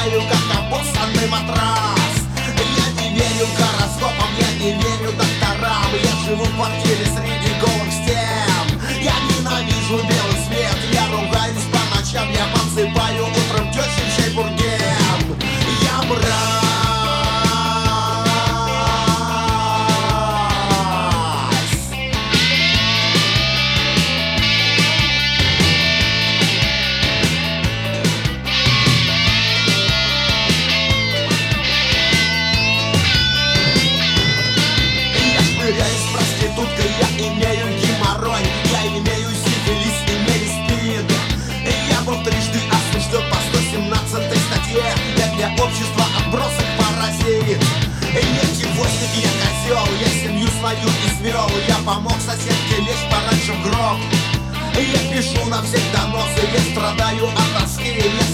засыпаю, как обоссанный матрас. Я не верю гороскопам, я не верю докторам. Я живу в квартире среди голых стен. Я ненавижу белый свет, я ругаюсь по ночам. Я подсыпаю утром тещин чай бурген. Я мразь. Швыряюсь проституткой, я имею геморрой. Я имею сифилис, имею СПИД. Я был трижды осужден по 117 статье. Я для общества отбросок паразит. Нефтевозник, я козел, я семью свою извел. Я помог соседке лечь пораньше в гроб. Я пишу на всех доносы, я страдаю от тоски.